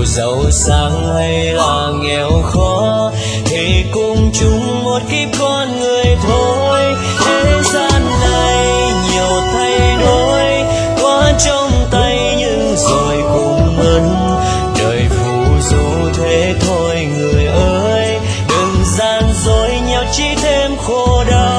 giàu sang hay là nghèo khó thì cùng chung một kiếp con người thôi. Thế gian này nhiều thay đổi, có trong tay nhưng rồi cũng mất. Đời phù du thế thôi người ơi, đừng gian dối nhau chỉ thêm khổ đau.